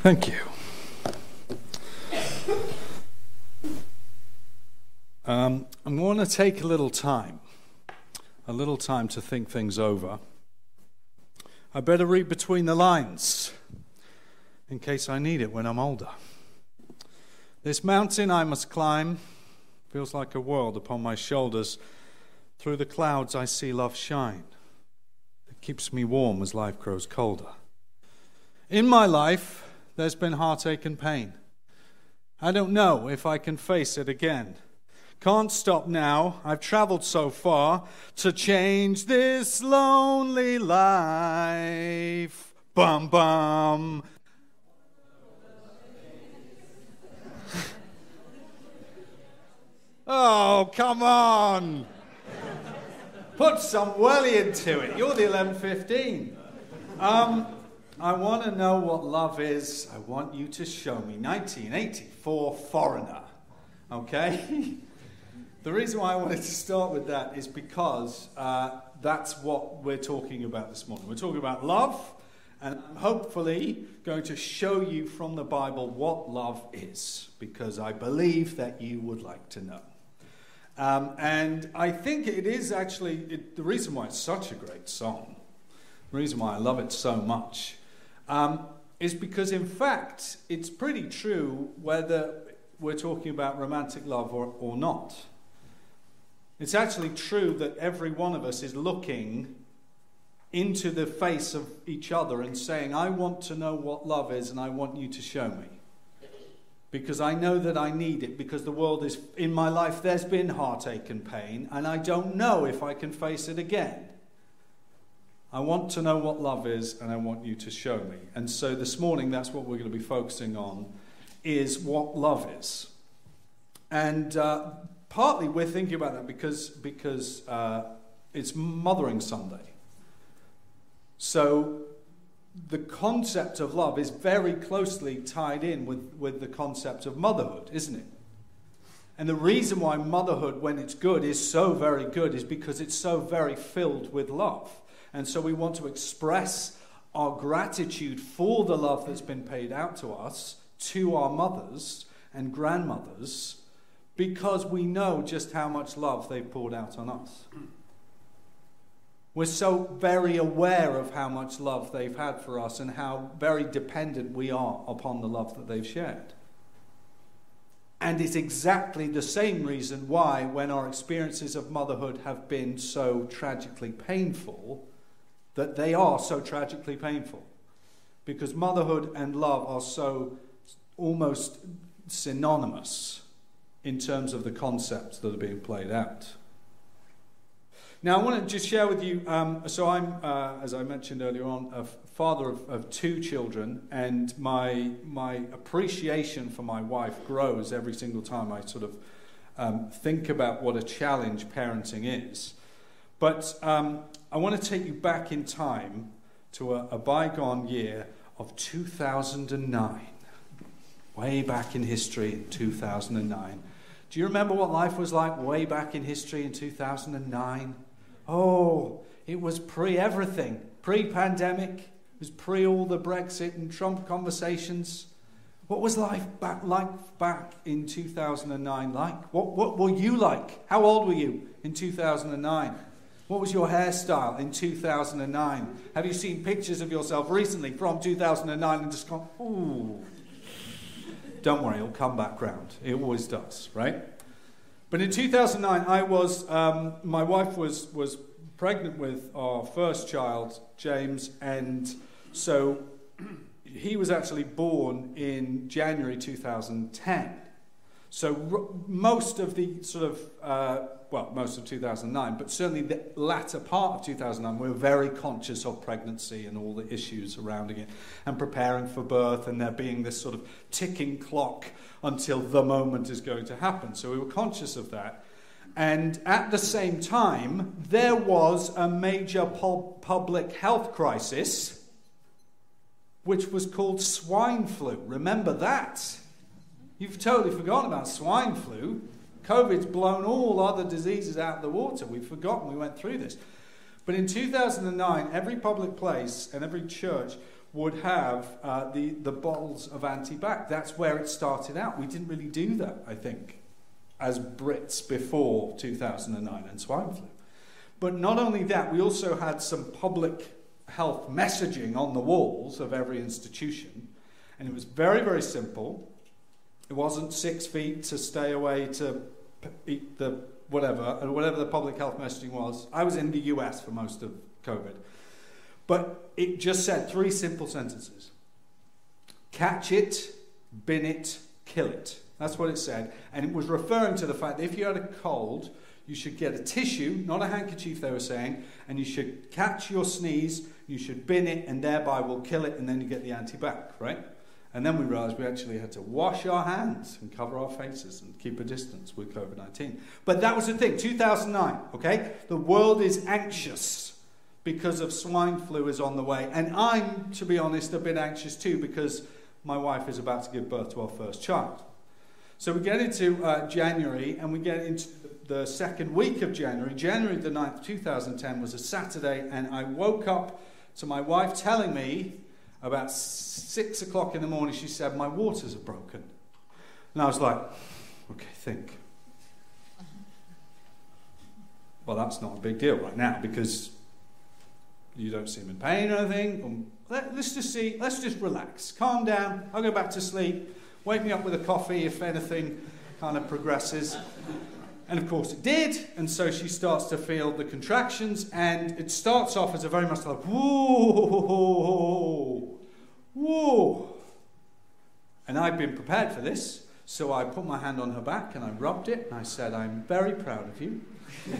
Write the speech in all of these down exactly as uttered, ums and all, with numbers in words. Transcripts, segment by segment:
Thank you. Um, I'm going to take a little time, a little time to think things over. I better read between the lines, in case I need it when I'm older. This mountain I must climb feels like a world upon my shoulders. Through the clouds I see love shine. It keeps me warm as life grows colder. In my life, there's been heartache and pain. I don't know if I can face it again. Can't stop now, I've traveled so far to change this lonely life. Bum bum. Oh, come on. Put some welly into it. You're the eleven fifteen. Um, I want to know what love is. I want you to show me. nineteen eighty-four Foreigner. Okay? The reason why I wanted to start with that is because uh, that's what we're talking about this morning. We're talking about love, and I'm hopefully going to show you from the Bible what love is, because I believe that you would like to know. Um, and I think it is actually, it, the reason why it's such a great song, the reason why I love it so much, um, is because in fact, it's pretty true whether we're talking about romantic love or, or not. It's actually true that every one of us is looking into the face of each other and saying, I want to know what love is and I want you to show me. Because I know that I need it, because the world is, in my life there's been heartache and pain, and I don't know if I can face it again. I want to know what love is, and I want you to show me. And so this morning, that's what we're going to be focusing on, is what love is. And uh, partly we're thinking about that because, because uh, it's Mothering Sunday. So the concept of love is very closely tied in with, with the concept of motherhood, isn't it? And the reason why motherhood, when it's good, is so very good is because it's so very filled with love. And so we want to express our gratitude for the love that's been paid out to us, to our mothers and grandmothers, because we know just how much love they've poured out on us. We're so very aware of how much love they've had for us and how very dependent we are upon the love that they've shared. And it's exactly the same reason why, when our experiences of motherhood have been so tragically painful, that they are so tragically painful. Because motherhood and love are so almost synonymous in terms of the concepts that are being played out. Now, I want to just share with you, um, so I'm, uh, as I mentioned earlier on, a father of, of two children, and my my appreciation for my wife grows every single time I sort of um, think about what a challenge parenting is. But um, I want to take you back in time to a, a bygone year of two thousand nine, way back in history in two thousand nine. Do you remember what life was like way back in history in two thousand nine? Oh, it was pre-everything, pre-pandemic. It was pre all the Brexit and Trump conversations. What was life back like back in two thousand nine like? What what were you like? How old were you in two thousand nine? What was your hairstyle in two thousand nine? Have you seen pictures of yourself recently from two thousand nine and just gone, ooh? Don't worry, it'll come back round. It always does, right? But in two thousand nine, I was, um, my wife was, was pregnant with our first child, James, and so he was actually born in January two thousand ten. So r- most of the sort of, uh, well, most of two thousand nine, but certainly the latter part of two thousand nine, we were very conscious of pregnancy and all the issues surrounding it, and preparing for birth, and there being this sort of ticking clock until the moment is going to happen. So we were conscious of that. And at the same time, there was a major pub- public health crisis, which was called swine flu. Remember that? You've totally forgotten about swine flu. COVID's blown all other diseases out of the water. We've forgotten we went through this. But in two thousand nine, every public place and every church would have uh, the, the bottles of antibac. That's where it started out. We didn't really do that, I think, as Brits before two thousand nine and swine flu. But not only that, we also had some public health messaging on the walls of every institution, and it was very, very simple. It wasn't six feet to stay away to eat the whatever, or whatever the public health messaging was. I was in the U S for most of COVID. But it just said three simple sentences. Catch it, bin it, kill it. That's what it said. And it was referring to the fact that if you had a cold, you should get a tissue, not a handkerchief, they were saying, and you should catch your sneeze, you should bin it, and thereby will kill it, and then you get the antibac, right? And then we realized we actually had to wash our hands and cover our faces and keep a distance with COVID nineteen. But that was the thing, two thousand nine, okay? The world is anxious because of swine flu is on the way. And I'm, to be honest, a bit anxious too because my wife is about to give birth to our first child. So we get into uh, January, and we get into the second week of January. January the ninth, two thousand ten was a Saturday, and I woke up to my wife telling me about six o'clock in the morning, she said, my waters are broken. And I was like, okay, think. Well, that's not a big deal right now because you don't seem in pain or anything. Um, let, let's just see, let's just relax. Calm down, I'll go back to sleep. Wake me up with a coffee if anything kind of progresses. And of course it did, and so she starts to feel the contractions, and it starts off as a very much like, whoa, whoa. And I've been prepared for this, so I put my hand on her back and I rubbed it, and I said, I'm very proud of you.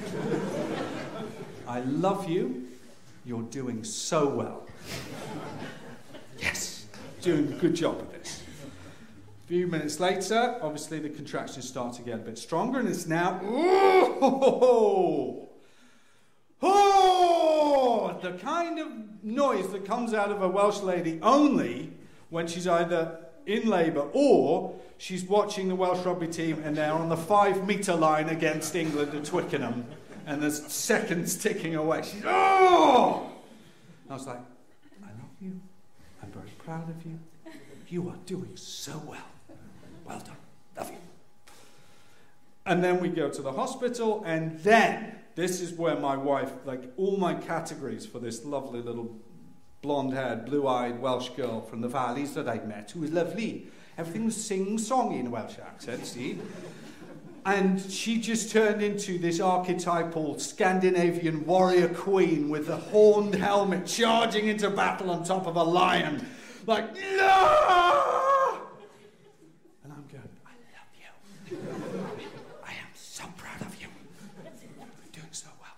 I love you. You're doing so well. Yes, doing a good job of this. A few minutes later, obviously the contractions start to get a bit stronger, and it's now, oh, oh, the kind of noise that comes out of a Welsh lady only when she's either in labour or she's watching the Welsh rugby team and they're on the five metre line against England at Twickenham, and there's seconds ticking away. She's, oh! I was like, I love you. I'm very proud of you. You are doing so well. Well done. Love you. And then we go to the hospital, and then this is where my wife, like all my categories for this lovely little blonde-haired, blue-eyed Welsh girl from the valleys that I'd met, who was lovely. Everything was sing-songy in a Welsh accent, see? And she just turned into this archetypal Scandinavian warrior queen with a horned helmet charging into battle on top of a lion. Like, no! And I'm going, I love you. I am so proud of you. You're doing so well.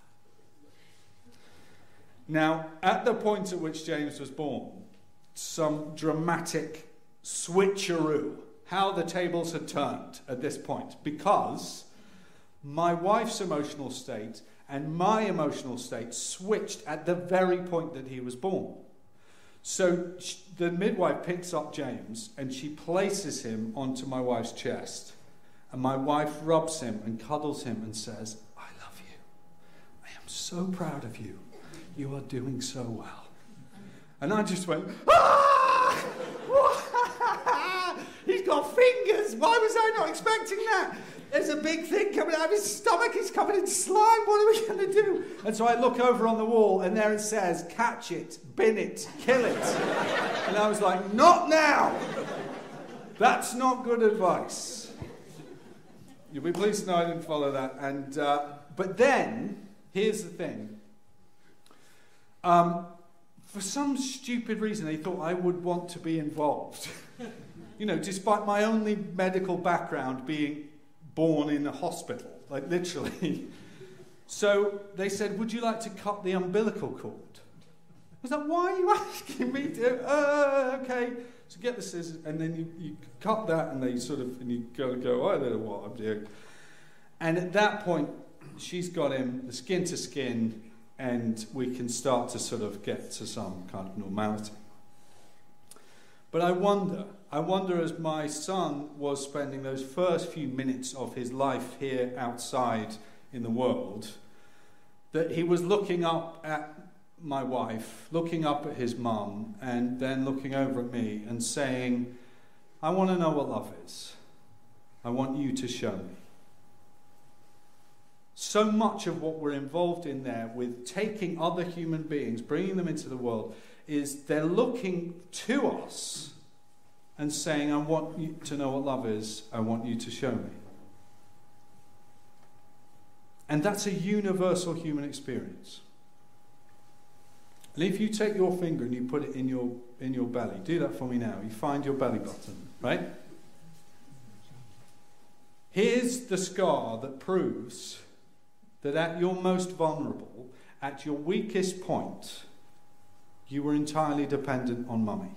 Now, at the point at which James was born, some dramatic switcheroo, how the tables had turned at this point, because my wife's emotional state and my emotional state switched at the very point that he was born. So the midwife picks up James and she places him onto my wife's chest, and my wife rubs him and cuddles him and says, I love you. I am so proud of you. You are doing so well. And I just went, ah! He's got fingers. Why was I not expecting that? There's a big thing coming out of his stomach. He's covered in slime. What are we going to do? And so I look over on the wall, and there it says, catch it, bin it, kill it. And I was like, not now. That's not good advice. You'll be pleased to know I didn't follow that. And uh, but then, here's the thing. Um, for some stupid reason, they thought I would want to be involved. You know, despite my only medical background being born in a hospital, like literally. So they said, would you like to cut the umbilical cord? I was like, why are you asking me to? Uh, okay. So get the scissors, and then you, you cut that, and they sort of, and you go, go, I don't know what I'm doing. And at that point, she's got him, the skin to skin, and we can start to sort of get to some kind of normality. But I wonder, I wonder as my son was spending those first few minutes of his life here outside in the world, that he was looking up at my wife looking up at his mum and then looking over at me and saying, I want to know what love is. I want you to show me. So much of what we're involved in there with taking other human beings, bringing them into the world, is they're looking to us and saying, I want you to know what love is. I want you to show me. And that's a universal human experience. And if you take your finger and you put it in your in your belly, do that for me now. You find your belly button, right? Here's the scar that proves that at your most vulnerable, at your weakest point, you were entirely dependent on mummy.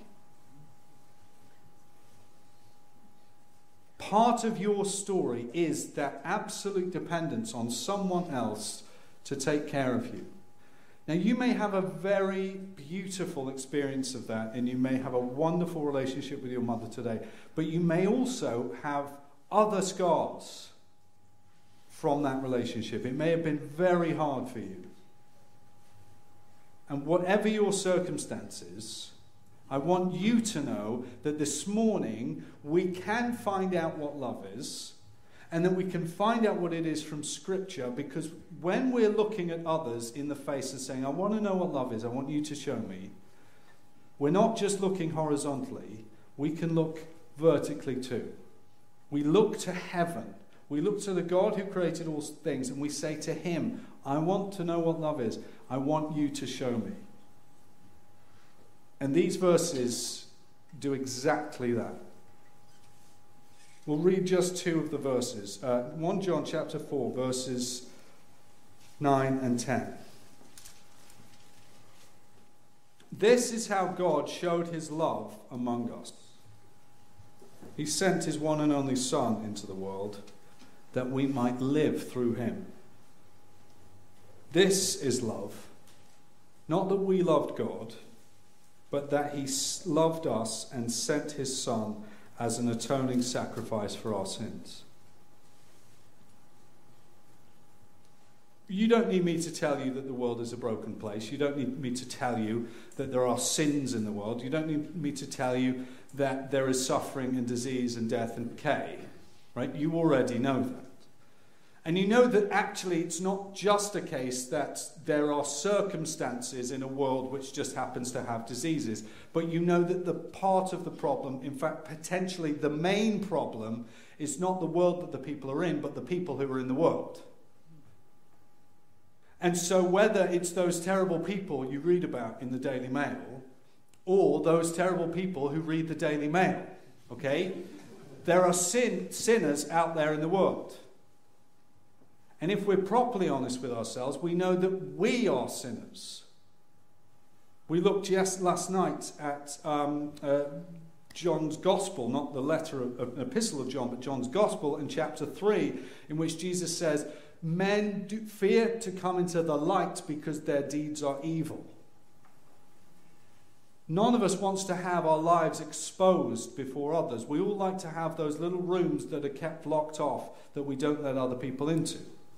Part of your story is that absolute dependence on someone else to take care of you. Now, you may have a very beautiful experience of that, and you may have a wonderful relationship with your mother today, but you may also have other scars from that relationship. It may have been very hard for you. And whatever your circumstances, I want you to know that this morning we can find out what love is, and that we can find out what it is from Scripture, because when we're looking at others in the face and saying, I want to know what love is, I want you to show me, we're not just looking horizontally, we can look vertically too. We look to heaven. We look to the God who created all things, and we say to him, I want to know what love is. I want you to show me. And these verses do exactly that. We'll read just two of the verses. Uh, First John chapter four, verses nine and ten. This is how God showed his love among us. He sent his one and only Son into the world that we might live through him. This is love. Not that we loved God, but that he loved us and sent his Son as an atoning sacrifice for our sins. You don't need me to tell you that the world is a broken place. You don't need me to tell you that there are sins in the world. You don't need me to tell you that there is suffering and disease and death and decay. Right? You already know that. And you know that actually it's not just a case that there are circumstances in a world which just happens to have diseases, but you know that the part of the problem, in fact, potentially the main problem, is not the world that the people are in, but the people who are in the world. And so whether it's those terrible people you read about in the Daily Mail, or those terrible people who read the Daily Mail, okay, there are sin, sinners out there in the world. And if we're properly honest with ourselves, we know that we are sinners. We looked just last night at um, uh, John's Gospel, not the letter of, of an epistle of John, but John's Gospel in chapter three, in which Jesus says, men do fear to come into the light because their deeds are evil. None of us wants to have our lives exposed before others. We all like to have those little rooms that are kept locked off that we don't let other people into.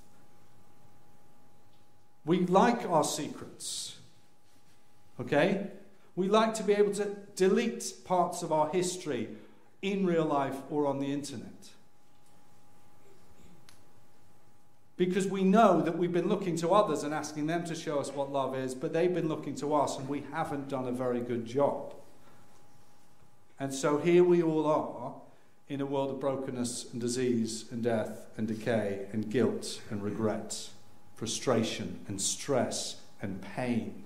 We like our secrets, okay? We like to be able to delete parts of our history in real life or on the internet. Because we know that we've been looking to others and asking them to show us what love is, but they've been looking to us and we haven't done a very good job. And so here we all are in a world of brokenness and disease and death and decay and guilt and regret. Frustration and stress and pain.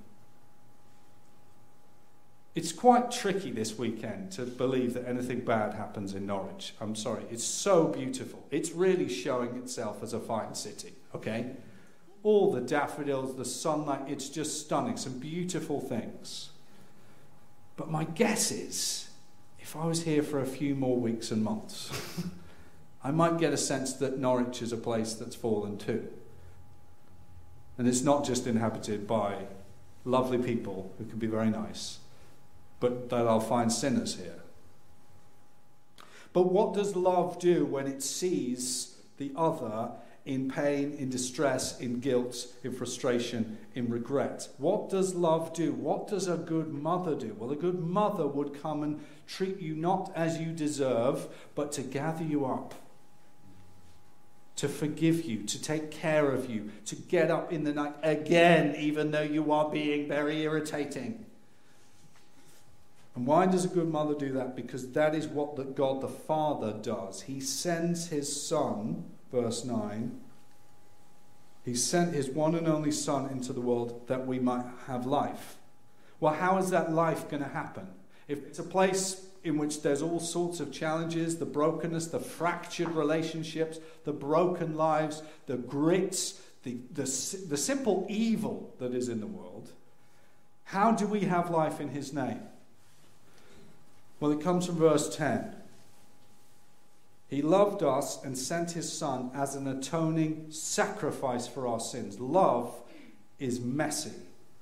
It's quite tricky this weekend to believe that anything bad happens in Norwich. I'm sorry, it's so beautiful. It's really showing itself as a fine city, okay? All the daffodils, the sunlight, it's just stunning. Some beautiful things. But my guess is, if I was here for a few more weeks and months, I might get a sense that Norwich is a place that's fallen too. And it's not just inhabited by lovely people who can be very nice, but that I'll find sinners here. But what does love do when it sees the other in pain, in distress, in guilt, in frustration, in regret. What does love do? What does a good mother do? Well, a good mother would come and treat you not as you deserve, but to gather you up, to forgive you, to take care of you, to get up in the night again, even though you are being very irritating. And why does a good mother do that? Because that is what the God the Father does. He sends his Son, verse nine, he sent his one and only Son into the world that we might have life. Well, how is that life going to happen? If it's a place in which there's all sorts of challenges, the brokenness, the fractured relationships, the broken lives, the grits, the, the, the simple evil that is in the world, how do we have life in his name? Well, it comes from verse ten. He loved us and sent his Son as an atoning sacrifice for our sins. Love is messy.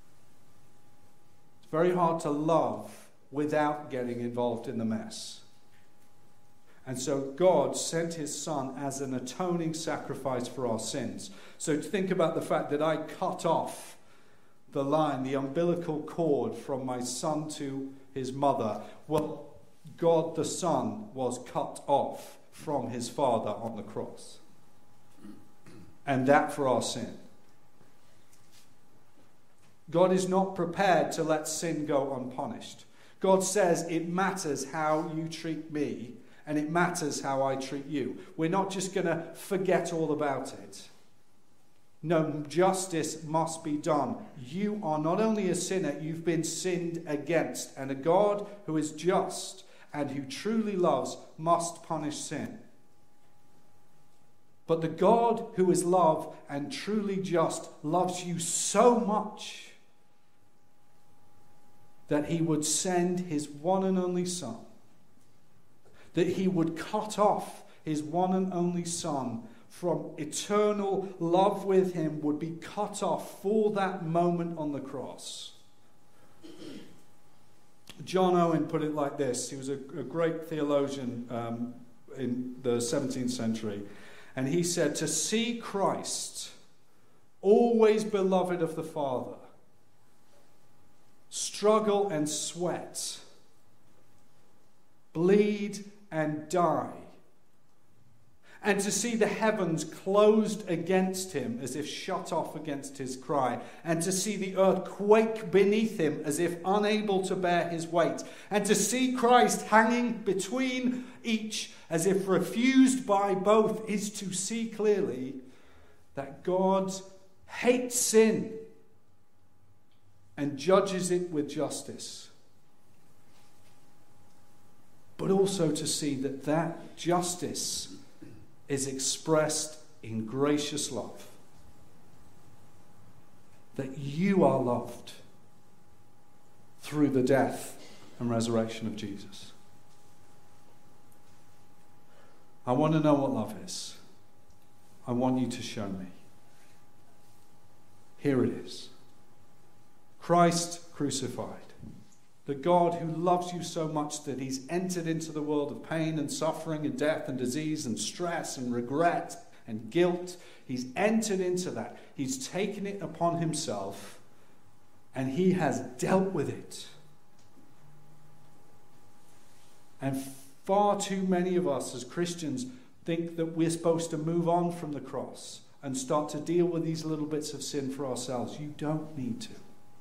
It's very hard to love without getting involved in the mess. And so God sent his Son as an atoning sacrifice for our sins. So think about the fact that I cut off the line, the umbilical cord from my son to his mother. Well, God the Son was cut off from his Father on the cross. And that for our sin. God is not prepared to let sin go unpunished. God says it matters how you treat me, and it matters how I treat you. We're not just going to forget all about it. No, justice must be done. You are not only a sinner, you've been sinned against. And a God who is just and who truly loves must punish sin. But the God who is love and truly just loves you so much that he would send his one and only Son, that he would cut off his one and only Son from eternal love with him, would be cut off for that moment on the cross. John Owen put it like this. He was a, a great theologian um, in the seventeenth century. And he said, to see Christ, always beloved of the Father, struggle and sweat, bleed and die, and to see the heavens closed against him as if shut off against his cry, and to see the earth quake beneath him as if unable to bear his weight, and to see Christ hanging between each as if refused by both, is to see clearly that God hates sin and judges it with justice. But also to see that that justice is expressed in gracious love. That you are loved through the death and resurrection of Jesus. I want to know what love is. I want you to show me. Here it is. Christ crucified. The God who loves you so much that he's entered into the world of pain and suffering and death and disease and stress and regret and guilt. He's entered into that. He's taken it upon himself and he has dealt with it. And far too many of us as Christians think that we're supposed to move on from the cross and start to deal with these little bits of sin for ourselves. You don't need to.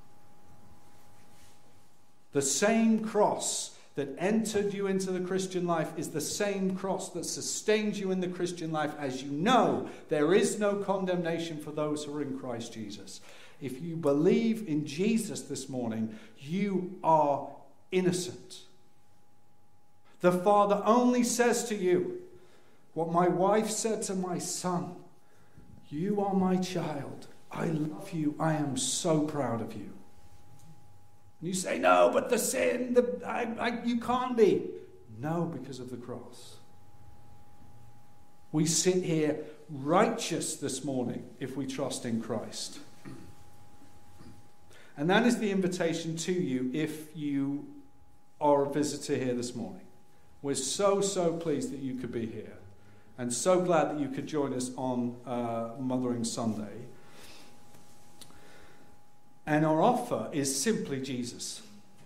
The same cross that entered you into the Christian life is the same cross that sustains you in the Christian life. As you know, there is no condemnation for those who are in Christ Jesus. If you believe in Jesus this morning, you are innocent. The Father only says to you what my wife said to my son: you are my child. I love you. I am so proud of you. And you say, no, but the sin, the, I, I, you can't be. No, because of the cross. We sit here righteous this morning if we trust in Christ. And that is the invitation to you if you are a visitor here this morning. We're so, so pleased that you could be here. And so glad that you could join us on uh, Mothering Sunday. And our offer is simply Jesus.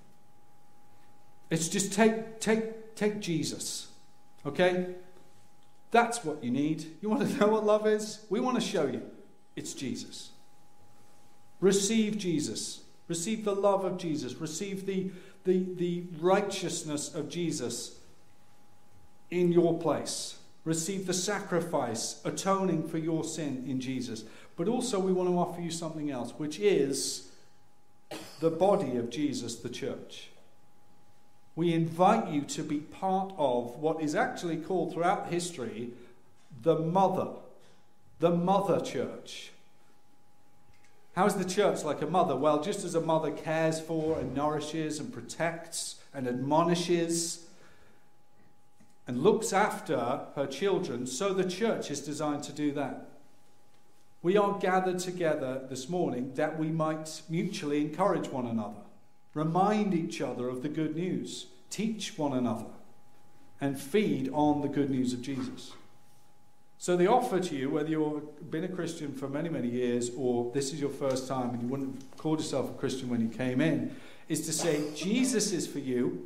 It's just take, take, take Jesus. Okay? That's what you need. You want to know what love is? We want to show you. It's Jesus. Receive Jesus. Receive the love of Jesus. Receive the, the, the righteousness of Jesus in your place. Receive the sacrifice, atoning for your sin in Jesus. But also we want to offer you something else, which is the body of Jesus, the church. We invite you to be part of what is actually called throughout history the mother, the mother church. How is the church like a mother? Well, just as a mother cares for and nourishes and protects and admonishes and looks after her children, so the church is designed to do that. We are gathered together this morning that we might mutually encourage one another, remind each other of the good news, teach one another, and feed on the good news of Jesus. So the offer to you, whether you've been a Christian for many, many years, or this is your first time and you wouldn't have called yourself a Christian when you came in, is to say, Jesus is for you,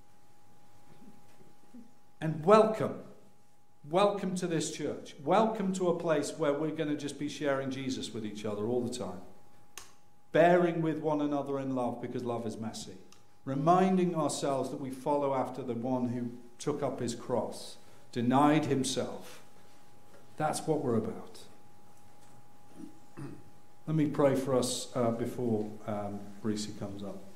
and welcome. Welcome to this church. Welcome to a place where we're going to just be sharing Jesus with each other all the time. Bearing with one another in love, because love is messy. Reminding ourselves that we follow after the one who took up his cross, denied himself. That's what we're about. Let me pray for us uh, before um, Reese comes up.